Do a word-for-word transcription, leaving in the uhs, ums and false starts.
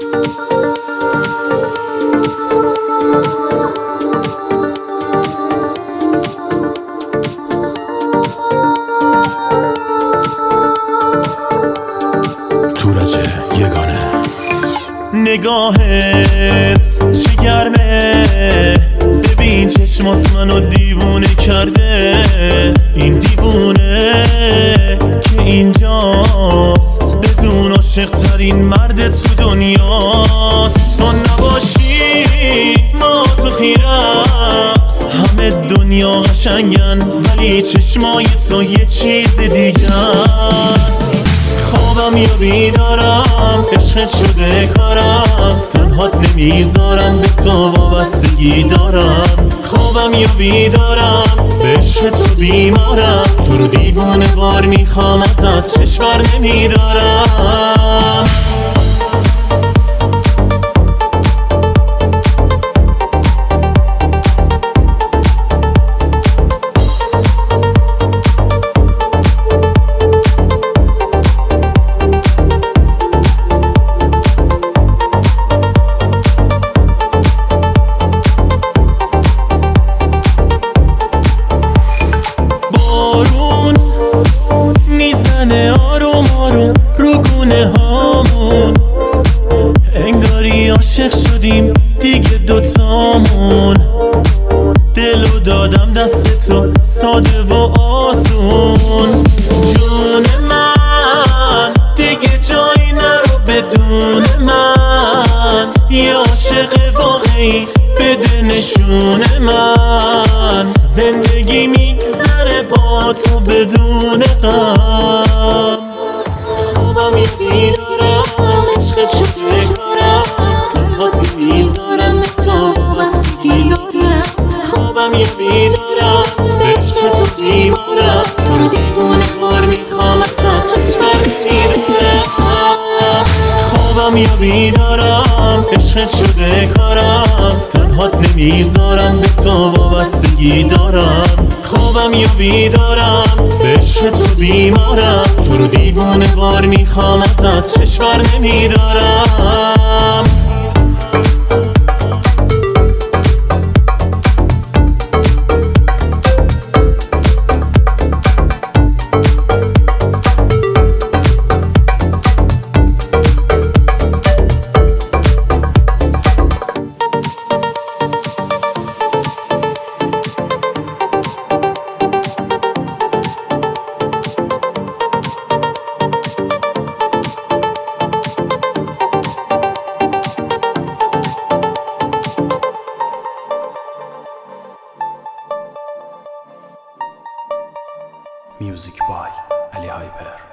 نگاهت چی گرمه، ببین چشماس منو دیوونه کرده. این دیوونه که اینجاست بدون عاشق ترین مرد تو دنیاست. تو نباشی ما تو خیرست، همه دنیا قشنگن ولی چشمای تو یه چیز دیگه است. خوابم یا بیدارم عشقت شده کارم، تنهات نمیذارم به تو وابستگی دارم. خوابم یا بیدارم به عشق تو بیمارم، تو رو دیوونه وار میخوام ازت چشم بر نمیدارم. آروم آروم رو گونه هامون، انگاری عاشق شدیم دیگه دوتامون. دلو دادم دست تو ساده و آسون. جون من دیگه جایی نرو بدون من، یه عاشق واقعی بده نشون من. زندگی میگذره با تو بدون غم. خوابم یه بیدارم عشقت شده کارم، تنهات نمیذارم به تو وابستگی دارم. خوابم یه بیدارم عشق تو بیمارم، تو رو دیوونه وار میخوام ازت چشم بر نمیدارم. خوابم یه بیدارم عشقت شده کارم، تنهات نمیذارم به تو وابستگی دارم. خوابم یا بیدارم به عشق تو بیمارم، تو رو دیوونه وار میخوام ازت چشم بر نمیدارم. Music by Ali Hyper.